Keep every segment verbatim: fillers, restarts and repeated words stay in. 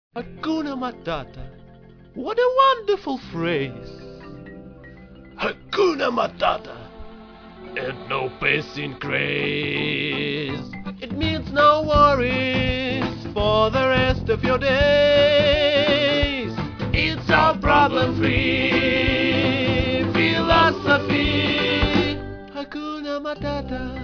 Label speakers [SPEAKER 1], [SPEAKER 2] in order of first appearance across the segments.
[SPEAKER 1] Hakuna Matata. What a wonderful phrase. Hakuna Matata. And no passing craze. It means no worries for the rest of your days. It's all problem-free philosophy. Hakuna Matata.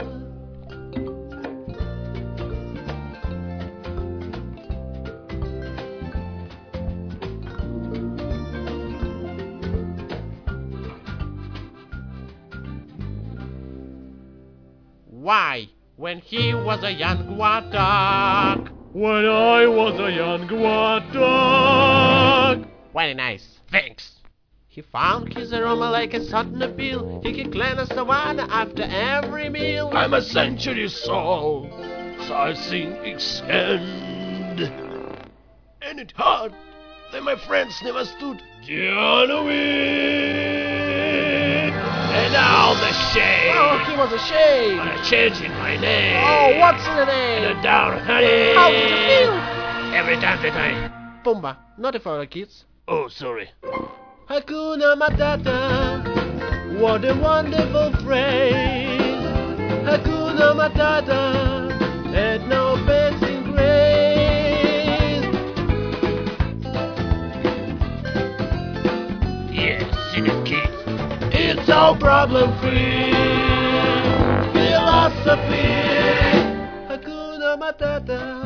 [SPEAKER 1] Why, when he was a young warthog.
[SPEAKER 2] When I was a young warthog.
[SPEAKER 1] Very nice, thanks. He found his aroma like a sudden appeal. He could clean a savannah after every meal.
[SPEAKER 2] I'm a century soul, so I sing extend. And it hurt that my friends never stood John Wick. And now the shame.
[SPEAKER 1] Oh, he was ashamed.
[SPEAKER 2] On a change in my name.
[SPEAKER 1] Oh, what's in the name?
[SPEAKER 2] And a down honey.
[SPEAKER 1] How did you feel?
[SPEAKER 2] Every time that I...
[SPEAKER 1] Pumbaa, not for our kids.
[SPEAKER 2] Oh, sorry.
[SPEAKER 1] Hakuna Matata. What a wonderful phrase. Hakuna Matata. And no passing grace.
[SPEAKER 2] Yeah, sing it, kids.
[SPEAKER 1] It's all problem-free philosophy. Hakuna Matata.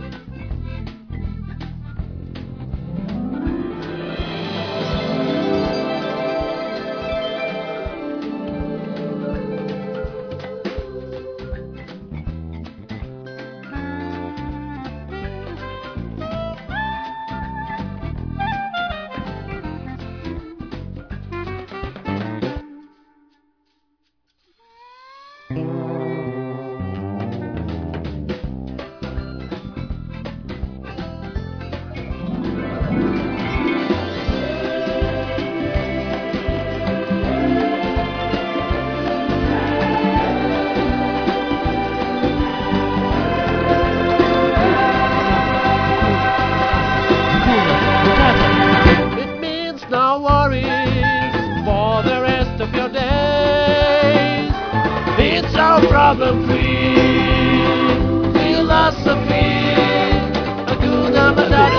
[SPEAKER 1] No worries for the rest of your days. It's all problem-free philosophy. Hakuna Matata.